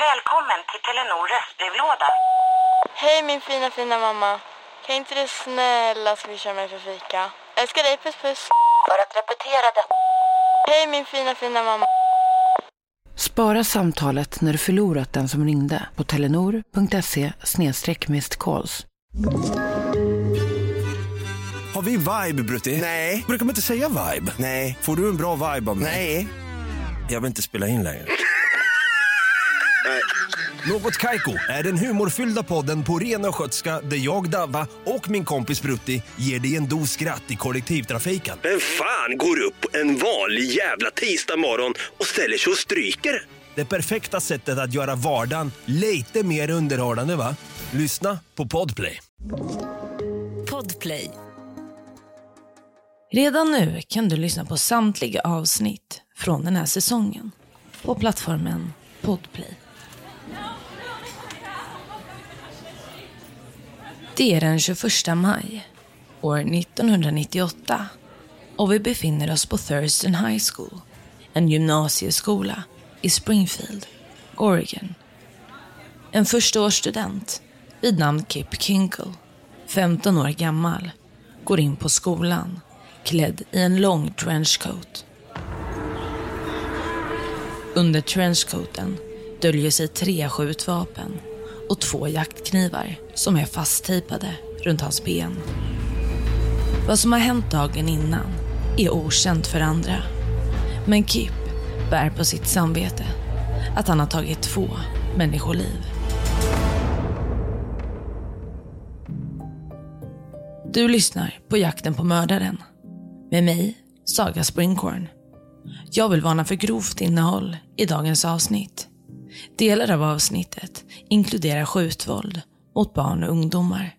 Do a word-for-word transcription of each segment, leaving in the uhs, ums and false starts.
Välkommen till Telenor röstbrevlåda. Hej min fina fina mamma. Kan inte du snälla swisha mig för fika? Älskar dig, puss puss. För att repetera det. Hej min fina fina mamma. Spara samtalet när du förlorat den som ringde på telenor punkt se snedstreck missed calls. Har vi vibe, Brutti? Nej. Brukar man inte säga vibe? Nej. Får du en bra vibe av mig? Nej. Jag vill inte spela in längre. Något Kaiko är den humorfyllda podden på ren och skötska där jag, Davva och min kompis Brutti ger dig en dos skratt i kollektivtrafiken. Men fan går upp en vanlig jävla tisdag morgon och ställer sig och stryker? Det perfekta sättet att göra vardagen lite mer underhållande, va? Lyssna på Podplay. Podplay. Redan nu kan du lyssna på samtliga avsnitt från den här säsongen på plattformen Podplay. Det är den tjugoförsta maj, år nittonhundranittioåtta, och vi befinner oss på Thurston High School, en gymnasieskola i Springfield, Oregon. En förstaårsstudent vid namn Kip Kinkle, femton år gammal, går in på skolan klädd i en lång trenchcoat. Under trenchcoaten döljer sig tre skjutvapen och två jaktknivar som är fasttejpade runt hans ben. Vad som har hänt dagen innan är okänt för andra, men Kip bär på sitt samvete att han har tagit två människoliv. Du lyssnar på Jakten på mördaren med mig, Saga Springhorn. Jag vill varna för grovt innehåll i dagens avsnitt. Delar av avsnittet inkluderar skjutvåld mot barn och ungdomar.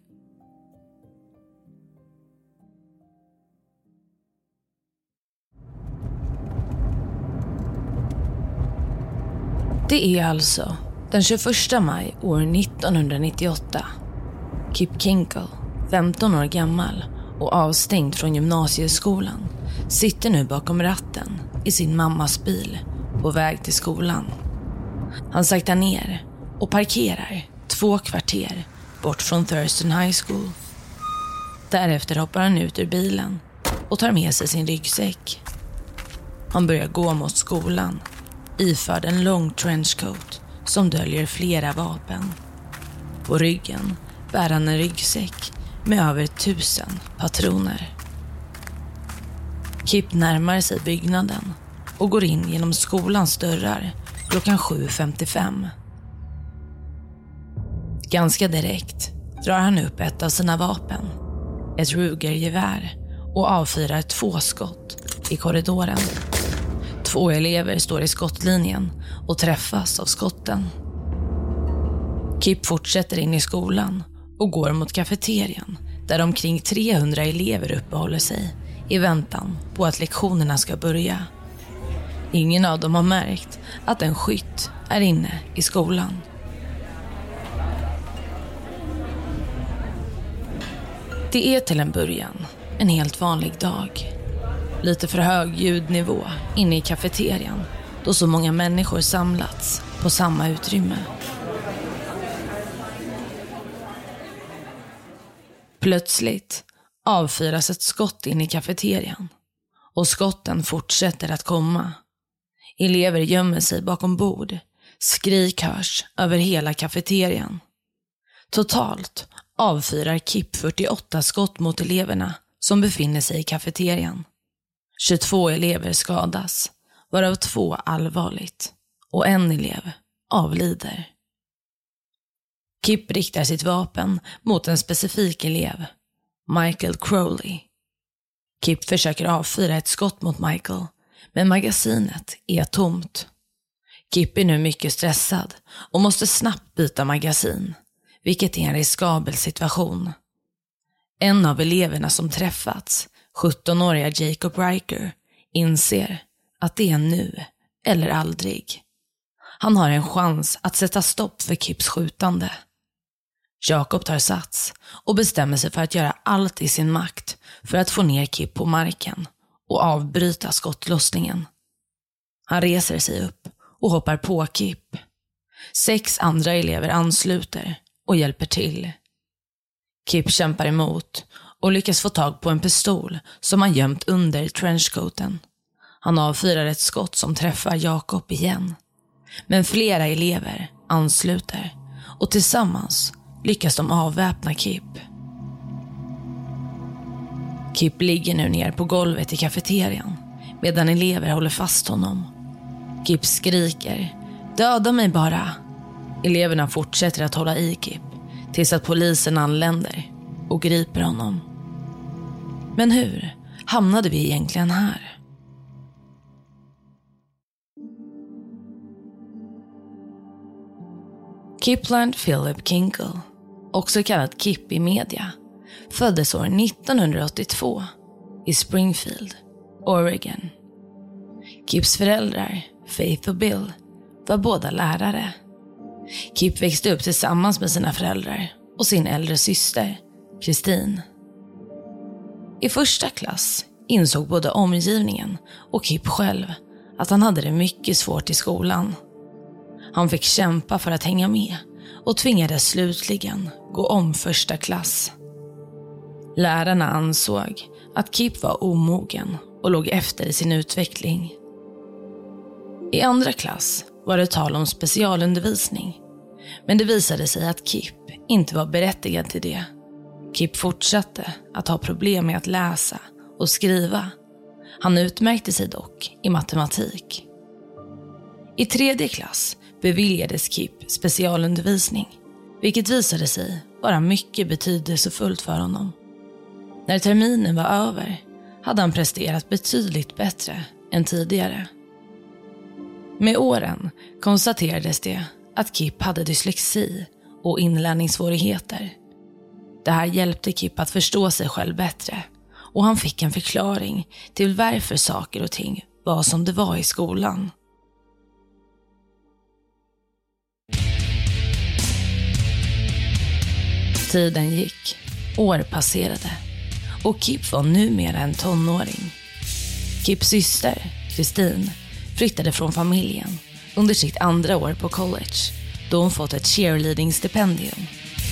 Det är alltså den tjugoförsta maj år nittonhundranittioåtta. Kip Kinkle, femton år gammal och avstängd från gymnasieskolan, sitter nu bakom ratten i sin mammas bil på väg till skolan. Han saktar ner och parkerar två kvarter bort från Thurston High School. Därefter hoppar han ut ur bilen och tar med sig sin ryggsäck. Han börjar gå mot skolan, iförd en lång trenchcoat som döljer flera vapen. På ryggen bär han en ryggsäck med över tusen patroner. Kip närmar sig byggnaden och går in genom skolans dörrar klockan sju femtiofem. Ganska direkt drar han upp ett av sina vapen, ett Ruger-gevär, och avfyrar två skott i korridoren. Två elever står i skottlinjen och träffas av skotten. Kip fortsätter in i skolan och går mot kafeterian där omkring trehundra elever uppehåller sig i väntan på att lektionerna ska börja. Ingen av dem har märkt att en skytt är inne i skolan. Det är till en början en helt vanlig dag. Lite för hög ljudnivå inne i kafeterian då så många människor samlats på samma utrymme. Plötsligt avfyras ett skott in i kafeterian och skotten fortsätter att komma. Elever gömmer sig bakom bord. Skrik hörs över hela kafeterian. Totalt avfyrar Kip fyrtioåtta skott mot eleverna som befinner sig i kafeterian. tjugotvå elever skadas, varav två allvarligt, och en elev avlider. Kip riktar sitt vapen mot en specifik elev, Michael Crowley. Kip försöker avfyra ett skott mot Michael, men magasinet är tomt. Kip är nu mycket stressad och måste snabbt byta magasin, vilket är en riskabel situation. En av eleverna som träffats, sjuttonåriga Jacob Riker, inser att det är nu eller aldrig. Han har en chans att sätta stopp för Kips skjutande. Jacob tar sats och bestämmer sig för att göra allt i sin makt för att få ner Kip på marken och avbryta skottlossningen. Han reser sig upp och hoppar på Kip. Sex andra elever ansluter och hjälper till. Kip kämpar emot och lyckas få tag på en pistol som han gömt under trenchcoaten. Han avfyrar ett skott som träffar Jacob igen. Men flera elever ansluter och tillsammans lyckas de avväpna Kip. Kip ligger nu ner på golvet i kafeterian medan elever håller fast honom. Kip skriker: "Döda mig bara!" Eleverna fortsätter att hålla i Kip tills att polisen anländer och griper honom. Men hur hamnade vi egentligen här? Kipland Philip Kinkle, också kallad Kip i media, föddes år nittonhundraåttiotvå i Springfield, Oregon. Kips föräldrar, Faith och Bill, var båda lärare. Kip växte upp tillsammans med sina föräldrar och sin äldre syster, Christine. I första klass insåg både omgivningen och Kip själv att han hade det mycket svårt i skolan. Han fick kämpa för att hänga med och tvingades slutligen gå om första klass. Lärarna ansåg att Kip var omogen och låg efter i sin utveckling. I andra klass var det tal om specialundervisning, men det visade sig att Kip inte var berättigad till det. Kip fortsatte att ha problem med att läsa och skriva. Han utmärkte sig dock i matematik. I tredje klass beviljades Kip specialundervisning, vilket visade sig vara mycket betydelsefullt för honom. När terminen var över hade han presterat betydligt bättre än tidigare. Med åren konstaterades det att Kip hade dyslexi och inlärningssvårigheter. Det här hjälpte Kip att förstå sig själv bättre och han fick en förklaring till varför saker och ting var som det var i skolan. Tiden gick, år passerade och Kip var numera en tonåring. Kips syster, Christine, flyttade från familjen under sitt andra år på college då hon fått ett cheerleading-stipendium.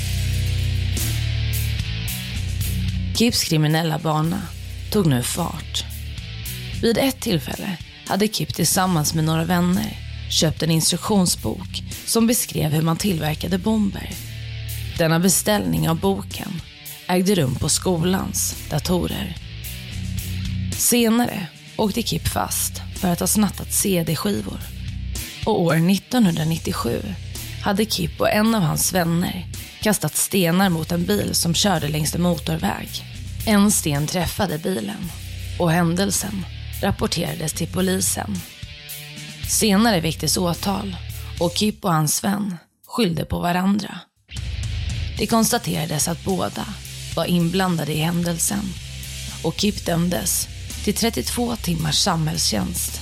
Kips kriminella bana tog nu fart. Vid ett tillfälle hade Kip tillsammans med några vänner köpt en instruktionsbok som beskrev hur man tillverkade bomber. Denna beställning av boken ägde rum på skolans datorer. Senare åkte Kip fast för att ha snattat C D-skivor. Och år nittonhundranittiosju hade Kip och en av hans vänner kastat stenar mot en bil som körde längs en motorväg. En sten träffade bilen och händelsen rapporterades till polisen. Senare väcktes åtal och Kip och hans vän skyllde på varandra. Det konstaterades att båda var inblandade i händelsen och Kip dömdes till trettiotvå timmars samhällstjänst.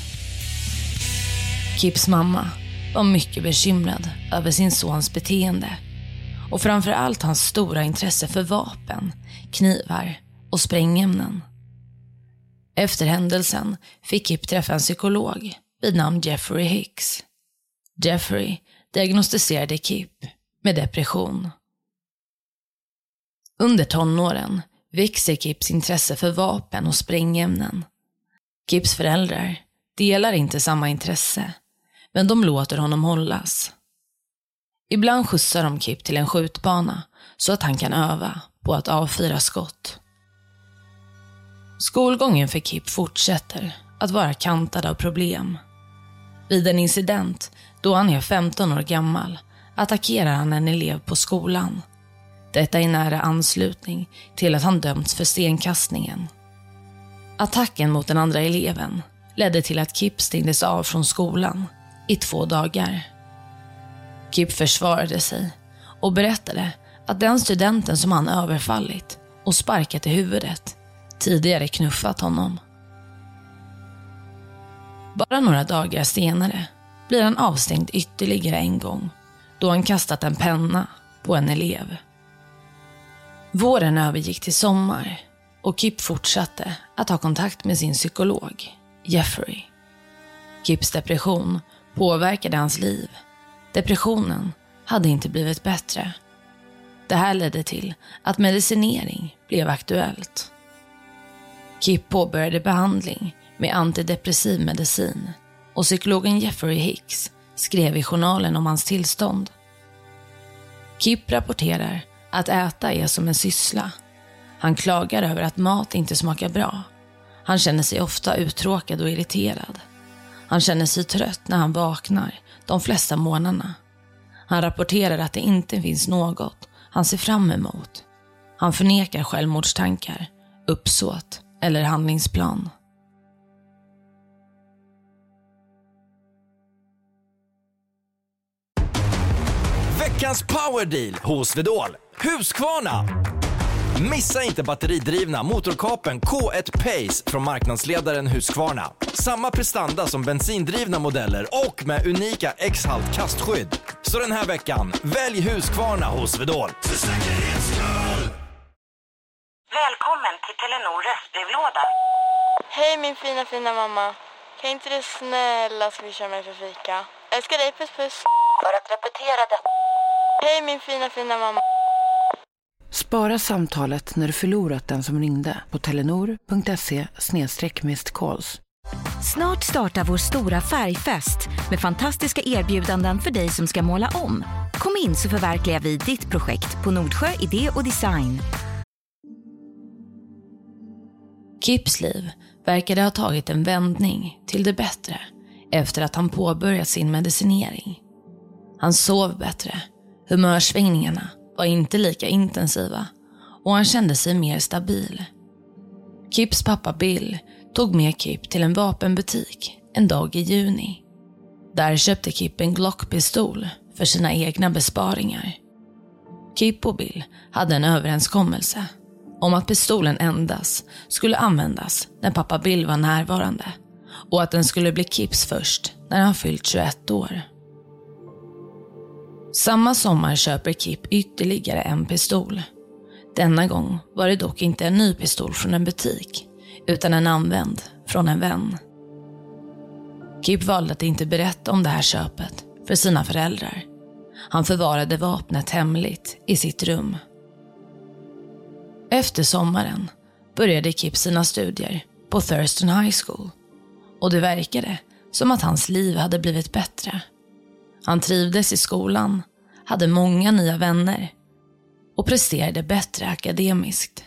Kips mamma var mycket bekymrad över sin sons beteende och framförallt hans stora intresse för vapen, knivar och sprängämnen. Efter händelsen fick Kip träffa en psykolog vid namn Jeffrey Hicks. Jeffrey diagnostiserade Kip med depression. Under tonåren växer Kips intresse för vapen och sprängämnen. Kips föräldrar delar inte samma intresse, men de låter honom hållas. Ibland skjutsar de Kip till en skjutbana så att han kan öva på att avfyra skott. Skolgången för Kip fortsätter att vara kantad av problem. Vid en incident då han är femton år gammal attackerar han en elev på skolan. Detta är nära anslutning till att han dömts för stenkastningen. Attacken mot den andra eleven ledde till att Kip stängdes av från skolan i två dagar. Kip försvarade sig och berättade att den studenten som han överfallit och sparkat i huvudet tidigare knuffat honom. Bara några dagar senare blir han avstängd ytterligare en gång då han kastat en penna på en elev. Våren övergick till sommar och Kip fortsatte att ha kontakt med sin psykolog, Jeffrey. Kips depression påverkade hans liv, Depressionen hade inte blivit bättre. Det här ledde till att medicinering blev aktuellt. Kip påbörjade behandling med antidepressiv medicin och psykologen Jeffrey Hicks skrev i journalen om hans tillstånd. Kip rapporterar att äta är som en syssla. Han klagar över att mat inte smakar bra. Han känner sig ofta uttråkad och irriterad. Han känner sig trött när han vaknar de flesta morgnarna. Han rapporterar att det inte finns något han ser fram emot. Han förnekar självmordstankar, uppsåt eller handlingsplan. Veckans powerdeal hos Vedol. Husqvarna. Missa inte batteridrivna motorkapen K ett Pace från marknadsledaren Husqvarna. Samma prestanda som bensindrivna modeller och med unika X-halt kastskydd. Så den här veckan, välj Husqvarna hos Vedol. Välkommen till Telenor röstbrevlåda. Hej min fina fina mamma. Kan inte du snälla swisha mig för fika? Älskar dig, puss puss. För att repetera det. Hej min fina fina mamma. Spara samtalet när du förlorat den som ringde på telenor.se snedstreck missed calls. Snart startar vår stora färgfest med fantastiska erbjudanden för dig som ska måla om. Kom in så förverkligar vi ditt projekt på Nordsjö Idé och Design. Kips liv verkade ha tagit en vändning till det bättre efter att han påbörjat sin medicinering. Han sov bättre, humörsvängningarna var inte lika intensiva och han kände sig mer stabil. Kips pappa Bill tog med Kip till en vapenbutik en dag i juni. Där köpte Kip en Glock-pistol för sina egna besparingar. Kip och Bill hade en överenskommelse om att pistolen endast skulle användas när pappa Bill var närvarande och att den skulle bli Kips först när han fyllt tjugoett år. Samma sommar köper Kip ytterligare en pistol. Denna gång var det dock inte en ny pistol från en butik utan en använd från en vän. Kip valde att inte berätta om det här köpet för sina föräldrar. Han förvarade vapnet hemligt i sitt rum. Efter sommaren började Kip sina studier på Thurston High School och det verkade som att hans liv hade blivit bättre. Han trivdes i skolan, hade många nya vänner och presterade bättre akademiskt.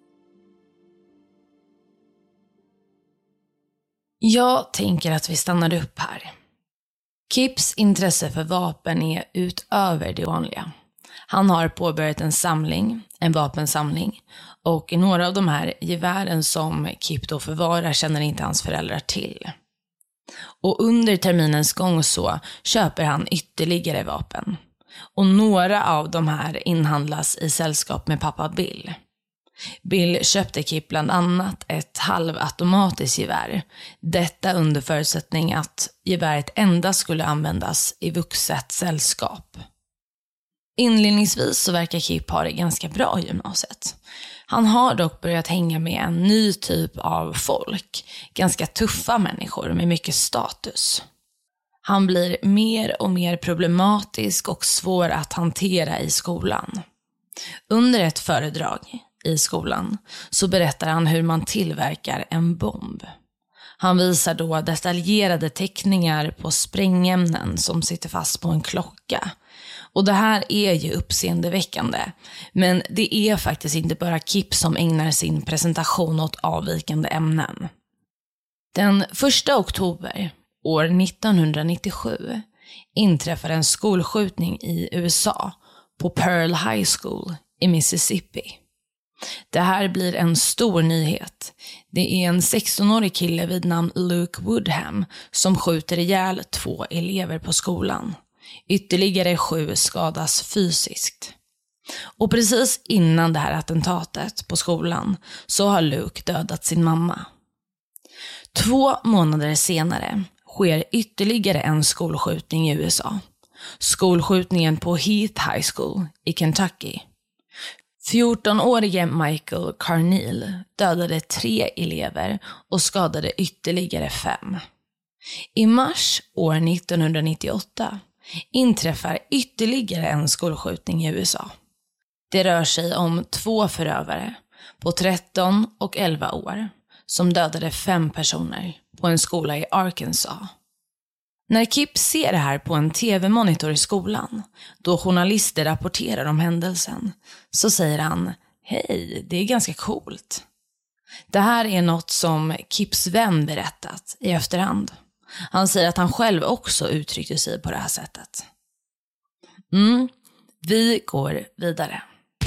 Jag tänker att vi stannar upp här. Kips intresse för vapen är utöver det vanliga. Han har påbörjat en samling, en vapensamling, och några av de här gevären som Kip då förvarar känner inte hans föräldrar till. Och under terminens gång så köper han ytterligare vapen. Och några av de här inhandlas i sällskap med pappa Bill. Bill köpte Kip bland annat ett halvautomatiskt gevär. Detta under förutsättning att geväret endast skulle användas i vuxet sällskap. Inledningsvis så verkar Kip ha det ganska bra i gymnasiet. Han har dock börjat hänga med en ny typ av folk. Ganska tuffa människor med mycket status. Han blir mer och mer problematisk och svår att hantera i skolan. Under ett föredrag i skolan så berättar han hur man tillverkar en bomb. Han visar då detaljerade teckningar på sprängämnen som sitter fast på en klocka. Och det här är ju uppseendeväckande. Men det är faktiskt inte bara Kip som ägnar sin presentation åt avvikande ämnen. Den första oktober år nittonhundranittiosju inträffar en skolskjutning i U S A på Pearl High School i Mississippi. Det här blir en stor nyhet. Det är en sextonårig kille vid namn Luke Woodham som skjuter ihjäl två elever på skolan. Ytterligare sju skadas fysiskt. Och precis innan det här attentatet på skolan så har Luke dödat sin mamma. Två månader senare sker ytterligare en skolskjutning i U S A. Skolskjutningen på Heath High School i Kentucky. fjortonårige Michael Carneal dödade tre elever och skadade ytterligare fem. I mars år nittonhundranittioåtta inträffar ytterligare en skolskjutning i U S A. Det rör sig om två förövare på tretton och elva år som dödade fem personer på en skola i Arkansas. När Kip ser det här på en tv-monitor i skolan, då journalister rapporterar om händelsen, så säger han: hej, det är ganska coolt. Det här är något som Kips vän berättat i efterhand. Han säger att han själv också uttryckte sig på det här sättet. Mm, vi går vidare.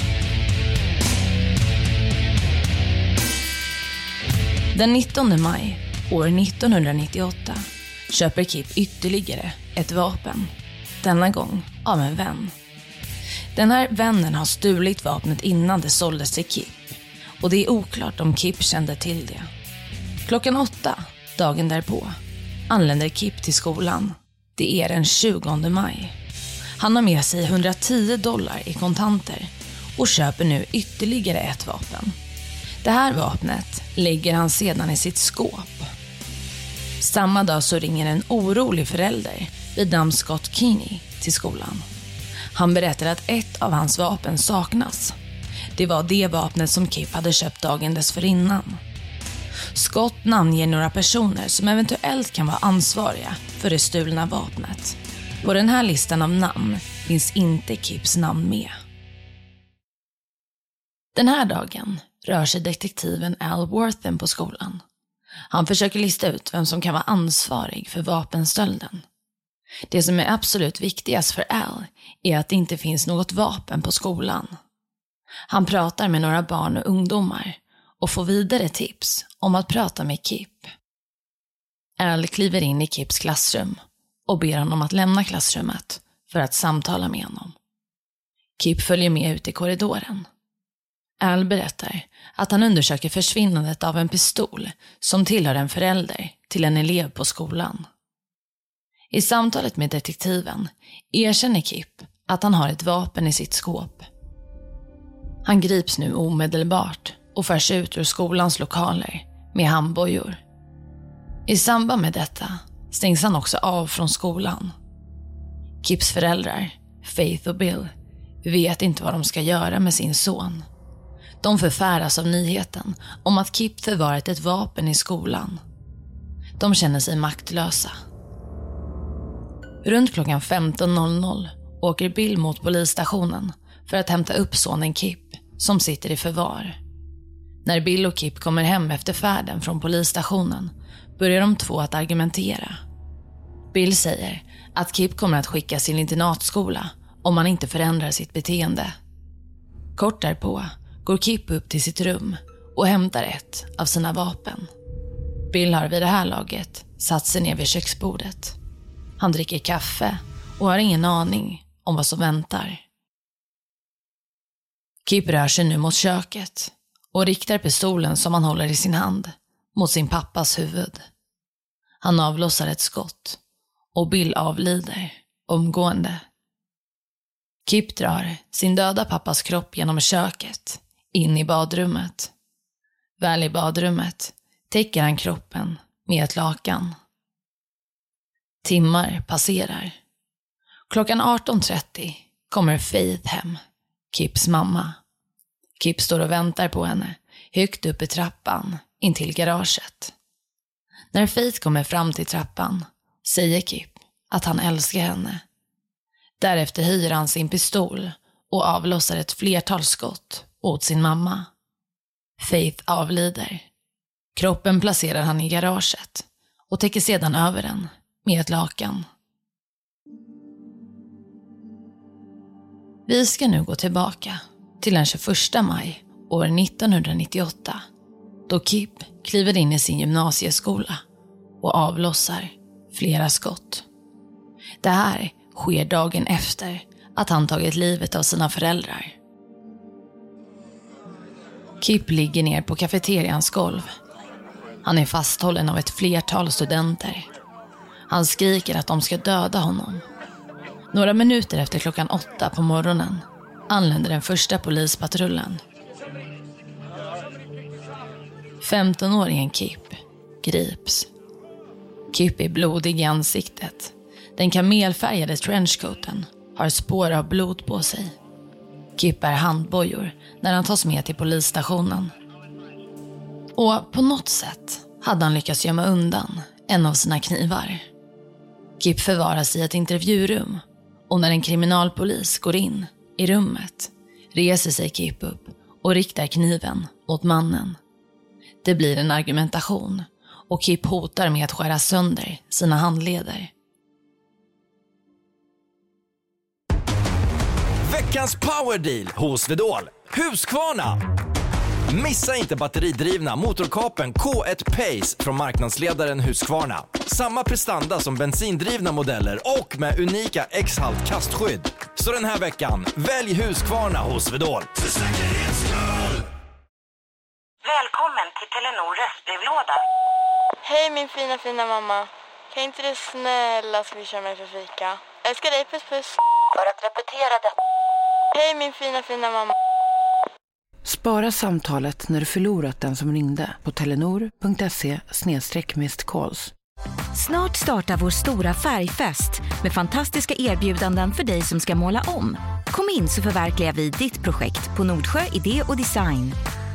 Den nittonde maj år nittonhundranittioåtta köper Kip ytterligare ett vapen. Denna gång av en vän. Den här vännen har stulit vapnet innan det såldes till Kip. Och det är oklart om Kip kände till det. Klockan åtta, dagen därpå, anländer Kip till skolan. Det är den tjugonde maj. Han har med sig hundratio dollar i kontanter och köper nu ytterligare ett vapen. Det här vapnet lägger han sedan i sitt skåp. Samma dag så ringer en orolig förälder vid namn Scott Keeney till skolan. Han berättar att ett av hans vapen saknas. Det var det vapnet som Kip hade köpt dagen dessförinnan. Scott namnger några personer som eventuellt kan vara ansvariga för det stulna vapnet. På den här listan av namn finns inte Kips namn med. Den här dagen rör sig detektiven Al Worthen på skolan. Han försöker lista ut vem som kan vara ansvarig för vapenstölden. Det som är absolut viktigast för Al är att det inte finns något vapen på skolan. Han pratar med några barn och ungdomar och får vidare tips om att prata med Kip. Al kliver in i Kips klassrum och ber honom att lämna klassrummet för att samtala med honom. Kip följer med ut i korridoren. Al berättar att han undersöker försvinnandet av en pistol som tillhör en förälder till en elev på skolan. I samtalet med detektiven erkänner Kip att han har ett vapen i sitt skåp. Han grips nu omedelbart och förs ut ur skolans lokaler med handbojor. I samband med detta stängs han också av från skolan. Kips föräldrar, Faith och Bill, vet inte vad de ska göra med sin son. De förfäras av nyheten om att Kip förvarat ett vapen i skolan. De känner sig maktlösa. Runt klockan femton noll noll åker Bill mot polisstationen för att hämta upp sonen Kip som sitter i förvar. När Bill och Kip kommer hem efter färden från polisstationen börjar de två att argumentera. Bill säger att Kip kommer att skicka sin internatskola om han inte förändrar sitt beteende. Kort därpå går Kip upp till sitt rum och hämtar ett av sina vapen. Bill har vid det här laget satt sig ner vid köksbordet. Han dricker kaffe och har ingen aning om vad som väntar. Kip rör sig nu mot köket och riktar pistolen som han håller i sin hand mot sin pappas huvud. Han avlossar ett skott och Bill avlider omgående. Kip drar sin döda pappas kropp genom köket in i badrummet. Väl i badrummet täcker han kroppen med ett lakan. Timmar passerar. Klockan arton trettio kommer Faith hem, Kips mamma. Kip står och väntar på henne högt upp i trappan in till garaget. När Faith kommer fram till trappan säger Kip att han älskar henne. Därefter höjer han sin pistol och avlossar ett flertal skott åt sin mamma. Faith avlider. Kroppen placerar han i garaget och täcker sedan över den med ett lakan. Vi ska nu gå tillbaka till den tjugoförsta maj år nittonhundranittioåtta då Kip kliver in i sin gymnasieskola och avlossar flera skott. Det här sker dagen efter att han tagit livet av sina föräldrar. Kip ligger ner på kafeterians golv. Han är fasthållen av ett flertal studenter. Han skriker att de ska döda honom. Några minuter efter klockan åtta på morgonen anländer den första polispatrullen. femtonåringen Kip grips. Kip är blodig i ansiktet. Den kamelfärgade trenchcoaten har spår av blod på sig. Kip bär handbojor när han tas med till polisstationen. Och på något sätt hade han lyckats gömma undan en av sina knivar. Kip förvaras i ett intervjurum och när en kriminalpolis går in i rummet reser sig Kip upp och riktar kniven mot mannen. Det blir en argumentation och Kip hotar med att skära sönder sina handleder. Veckans powerdeal hos Vedol. Husqvarna. Missa inte batteridrivna motorkapen K ett Pace från marknadsledaren Husqvarna. Samma prestanda som bensindrivna modeller och med unika X-halt kastskydd. Så den här veckan, välj Husqvarna hos Vedol. Välkommen till Telenor röstbrevlåda. Hej min fina fina mamma. Kan inte du snälla swisha mig för fika? Älskar dig, puss puss. För att repetera detta. Hej min fina fina mamma. Spara samtalet när du förlorat den som ringde på telenor.se snedstreck missed calls. Snart startar vår stora färgfest med fantastiska erbjudanden för dig som ska måla om. Kom in så förverkligar vi ditt projekt på Nordsjö Idé och Design.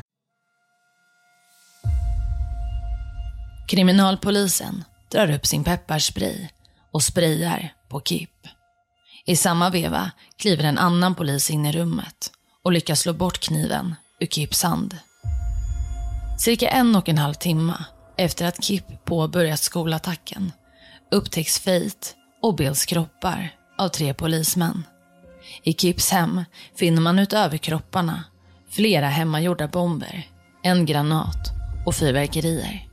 Kriminalpolisen drar upp sin pepparspray och sprayar på Kip. I samma veva kliver en annan polis in i rummet och lyckas slå bort kniven ur Kips hand. Cirka en och en halv timme efter att Kip påbörjat skolattacken upptäcks Faith och Bills kroppar av tre polismän. I Kips hem finner man utöver kropparna flera hemmagjorda bomber, en granat och fyrverkerier.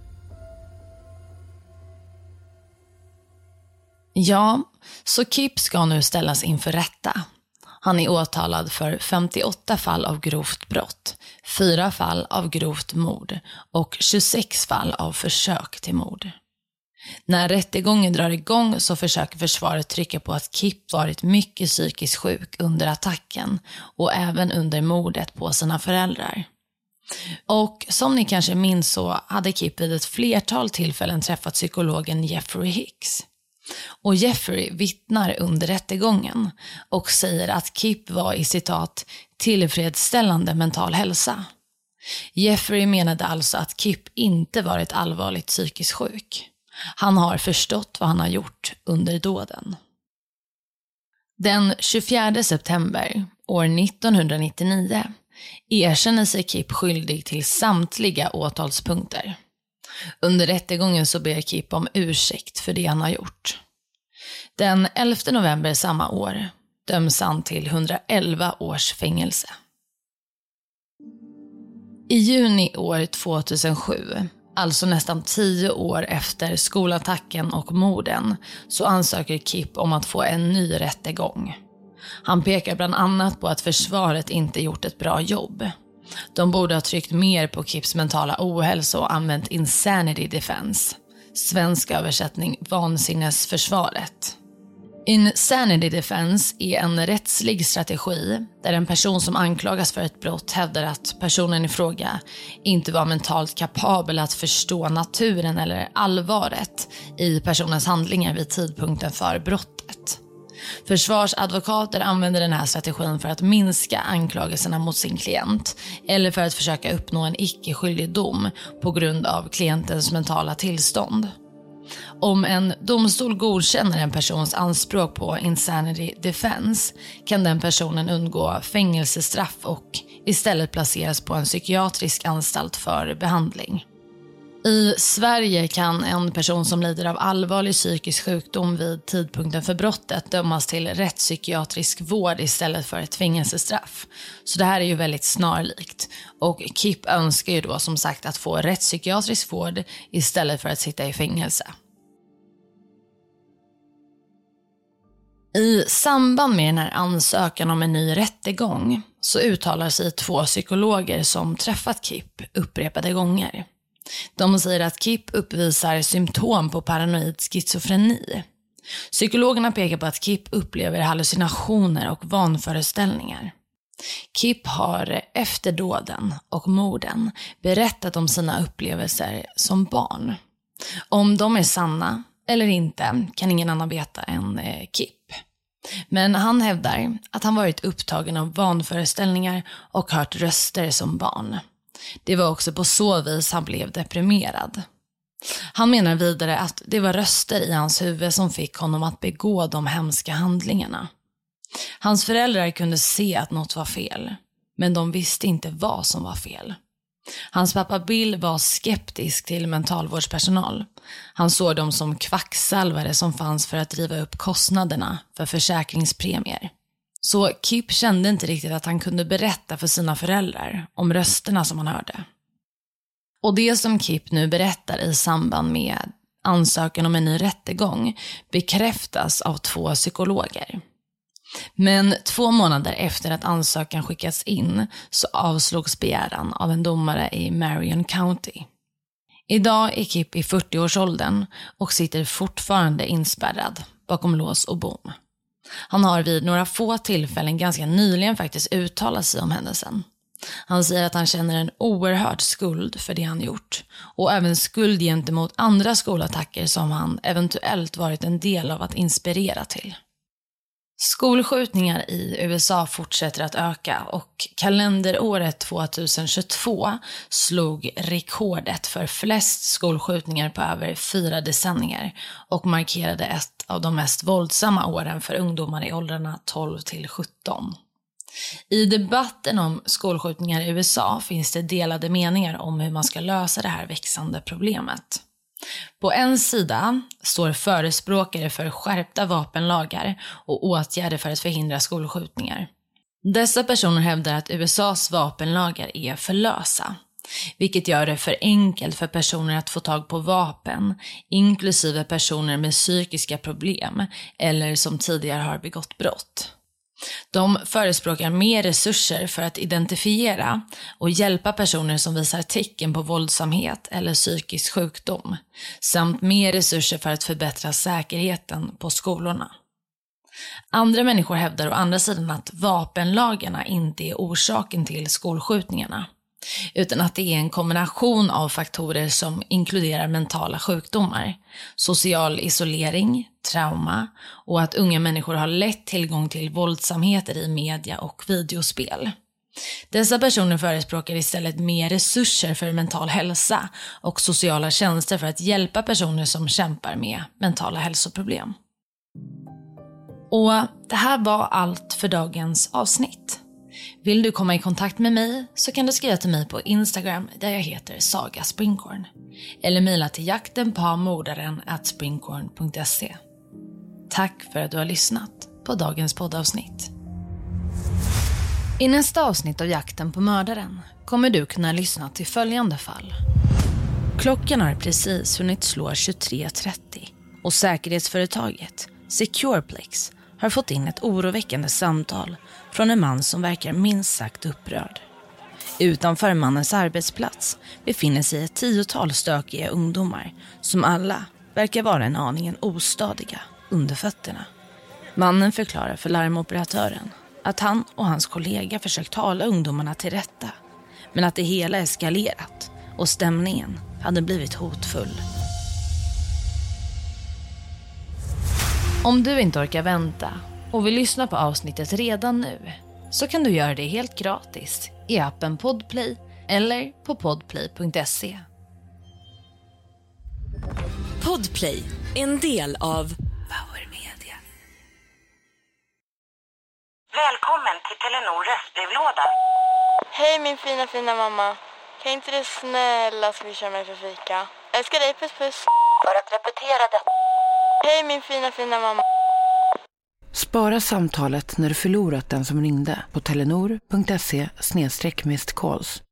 Ja, så Kip ska nu ställas inför rätta. Han är åtalad för femtioåtta fall av grovt brott, fyra fall av grovt mord och tjugosex fall av försök till mord. När rättegången drar igång så försöker försvaret trycka på att Kip varit mycket psykiskt sjuk under attacken och även under mordet på sina föräldrar. Och som ni kanske minns så hade Kip vid ett flertal tillfällen träffat psykologen Jeffrey Hicks. Och Jeffrey vittnar under rättegången och säger att Kip var i citat tillfredsställande mental hälsa. Jeffrey menade alltså att Kip inte varit allvarligt psykiskt sjuk. Han har förstått vad han har gjort under dåden. Den tjugofjärde september år nittonhundranittionio erkänner sig Kip skyldig till samtliga åtalspunkter. Under rättegången så ber Kip om ursäkt för det han har gjort. Den elfte november samma år döms han till hundraelva års fängelse. I juni år tvåtusensju, alltså nästan tio år efter skolattacken och morden, så ansöker Kip om att få en ny rättegång. Han pekar bland annat på att försvaret inte gjort ett bra jobb. De borde ha tryckt mer på Kips mentala ohälsa och använt insanity defense. Svensk översättning vansinnesförsvaret. Insanity defense är en rättslig strategi där en person som anklagas för ett brott hävdar att personen i fråga inte var mentalt kapabel att förstå naturen eller allvaret i personens handlingar vid tidpunkten för brottet. Försvarsadvokater använder den här strategin för att minska anklagelserna mot sin klient eller för att försöka uppnå en icke-skyldig dom på grund av klientens mentala tillstånd. Om en domstol godkänner en persons anspråk på insanity defense kan den personen undgå fängelsestraff och istället placeras på en psykiatrisk anstalt för behandling. I Sverige kan en person som lider av allvarlig psykisk sjukdom vid tidpunkten för brottet dömas till rättspsykiatrisk vård istället för ett fängelsestraff. Så det här är ju väldigt snarlikt. Och Kip önskar ju då som sagt att få rättspsykiatrisk vård istället för att sitta i fängelse. I samband med den här ansökan om en ny rättegång så uttalar sig två psykologer som träffat Kip upprepade gånger. De säger att Kip uppvisar symptom på paranoid schizofreni. Psykologerna pekar på att Kip upplever hallucinationer och vanföreställningar. Kip har efter dåden och morden berättat om sina upplevelser som barn. Om de är sanna eller inte kan ingen annan veta än eh, Kip. Men han hävdar att han varit upptagen av vanföreställningar och hört röster som barn. Det var också på så vis han blev deprimerad. Han menar vidare att det var röster i hans huvud som fick honom att begå de hemska handlingarna. Hans föräldrar kunde se att något var fel, men de visste inte vad som var fel. Hans pappa Bill var skeptisk till mentalvårdspersonal. Han såg dem som kvacksalvare som fanns för att driva upp kostnaderna för försäkringspremier. Så Kip kände inte riktigt att han kunde berätta för sina föräldrar om rösterna som han hörde. Och det som Kip nu berättar i samband med ansökan om en ny rättegång bekräftas av två psykologer. Men två månader efter att ansökan skickats in så avslogs begäran av en domare i Marion County. Idag är Kip i fyrtioårsåldern och sitter fortfarande inspärrad bakom lås och bom. Han har vid några få tillfällen ganska nyligen faktiskt uttalat sig om händelsen. Han säger att han känner en oerhörd skuld för det han gjort och även skuld gentemot andra skolattacker som han eventuellt varit en del av att inspirera till. Skolskjutningar i U S A fortsätter att öka och kalenderåret tjugohundratjugotvå slog rekordet för flest skolskjutningar på över fyra decennier och markerade ett av de mest våldsamma åren för ungdomar i åldrarna tolv till sjutton. I debatten om skolskjutningar i U S A finns det delade meningar om hur man ska lösa det här växande problemet. På en sida står förespråkare för skärpta vapenlagar och åtgärder för att förhindra skolskjutningar. Dessa personer hävdar att U S A:s vapenlagar är för lösa, vilket gör det för enkelt för personer att få tag på vapen, inklusive personer med psykiska problem eller som tidigare har begått brott. De förespråkar mer resurser för att identifiera och hjälpa personer som visar tecken på våldsamhet eller psykisk sjukdom, samt mer resurser för att förbättra säkerheten på skolorna. Andra människor hävdar å andra sidan att vapenlagarna inte är orsaken till skolskjutningarna, utan att det är en kombination av faktorer som inkluderar mentala sjukdomar, social isolering, trauma och att unga människor har lätt tillgång till våldsamheter i media och videospel. Dessa personer förespråkar istället mer resurser för mental hälsa och sociala tjänster för att hjälpa personer som kämpar med mentala hälsoproblem. Och det här var allt för dagens avsnitt. Vill du komma i kontakt med mig så kan du skriva till mig på Instagram där jag heter Saga Springhorn. Eller mejla till jaktenpamordaren at springhorn punkt se. Tack för att du har lyssnat på dagens poddavsnitt. I nästa avsnitt av Jakten på mördaren kommer du kunna lyssna till följande fall. Klockan har precis hunnit slå tjugotre trettio och säkerhetsföretaget Secureplex har fått in ett oroväckande samtal från en man som verkar minst sagt upprörd. Utanför mannens arbetsplats befinner sig ett tiotal stökiga ungdomar som alla verkar vara en aningen ostadiga under fötterna. Mannen förklarar för larmoperatören att han och hans kollega försökt tala ungdomarna till rätta, men att det hela eskalerat och stämningen hade blivit hotfull. Om du inte orkar vänta och vill lyssna på avsnittet redan nu så kan du göra det helt gratis i appen Podplay eller på podplay punkt se. Podplay, en del av Power Media. Välkommen till Telenor röstbrevlåda. Hej min fina fina mamma. Kan inte du snälla swisha mig för fika? Älskar dig, puss puss. För att repetera det. Hej min fina fina mamma. Spara samtalet när du förlorat den som ringde på telenor punkt se slash missed calls.